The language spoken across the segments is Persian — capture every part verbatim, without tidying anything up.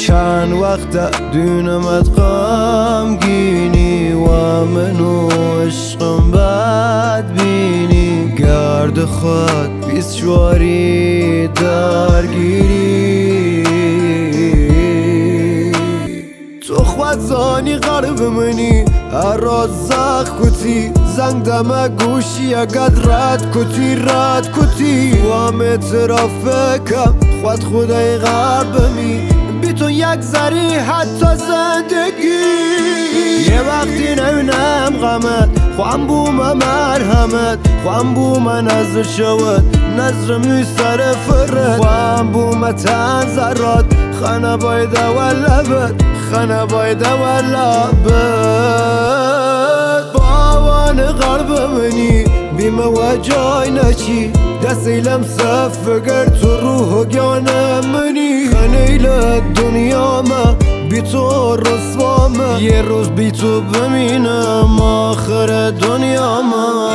چند وقت دونمت غمگینی و منو عشقم بد بینی گرد خود بیسواری درگیری تو خود زانی قلب منی اراز زخ کتی زنگ دم گوشی اگد رد کتی رد کتی و هم اعترافکم خود خدای قلبمی بی تو یک ذری حتی زندگی یه وقتی نبینم غمت خوام بوم مرحمت خوام بوم نظر شود نظر می سر فرد خوام بوم تنظرات خانه باید و لبت خانه باید و لبت باوان قلب منی بیم و جای نچی دست ایلم صف گر تو روح گیان منی خانیل دنیا ما بی تو رسوا ما یه روز بی تو بمینم آخر دنیا ما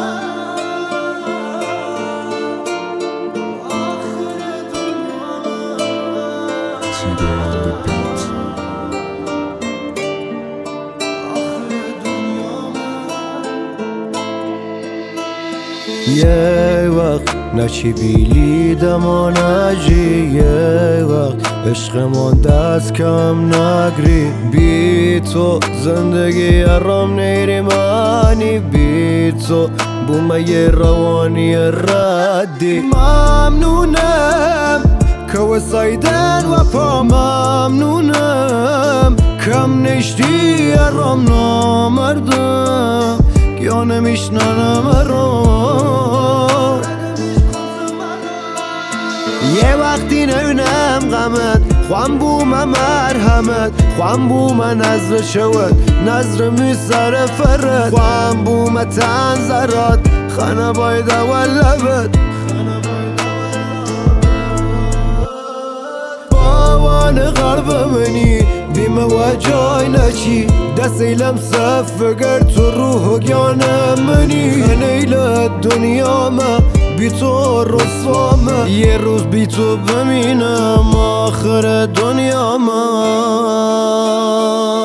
یه وقت نچی بیلیدم و نجی یه وقت عشقمون دست کم نگری بی تو زندگی ارام نیری مانی بی تو بومه یه روانی ردی ممنونم که وسایدن و پا ممنونم کم نشتی ارام نامردم یا نمیشنانم ارام یه وقتی نبینم غمت خوام بوم مرحمت خوام بوم نظر شود نظر می سر فرد خوام بوم تنظرات خانه باید و لبت باوان قلب منی بیم و جای نچی دست ایلم صف گر تو روح گیان منی خانیل دنیا ما بی تو رسوا ما یه روز بی تو بمینم آخر دنیا ما